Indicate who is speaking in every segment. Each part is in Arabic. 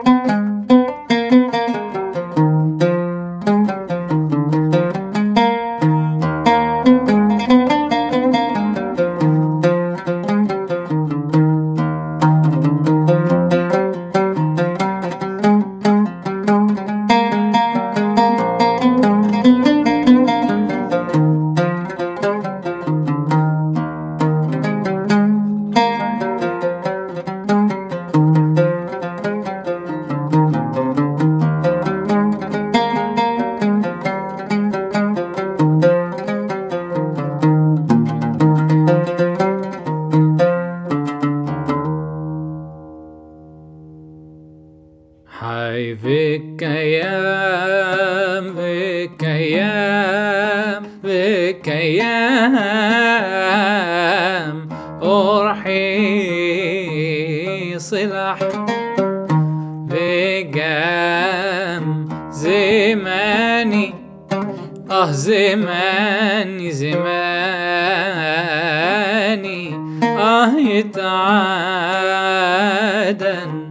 Speaker 1: حي فيك أيام فيك أيام فيك أيام أرحي صلح بقام زماني زماني زماني يتعادن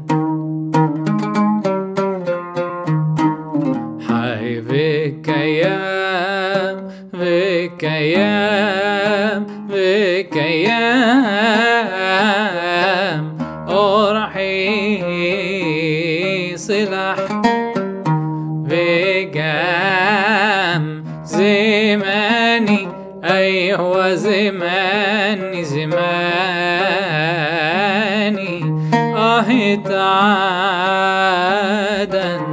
Speaker 1: حي فيك أيام فيك أيام فيك أيام أرحي صلح بقام زماني أيوة زماني زماني يتعادن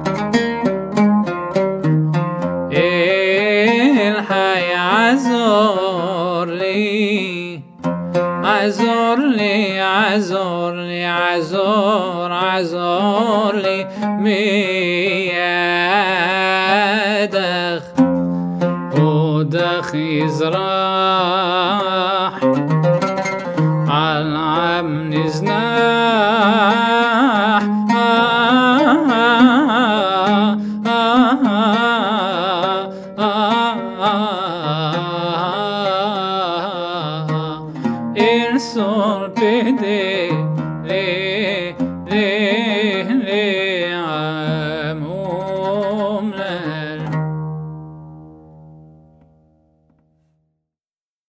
Speaker 1: الحي عزور لي عزور لي عزور لي عزور عزور لي ميادخ ودخ يزراح عالعم نزناح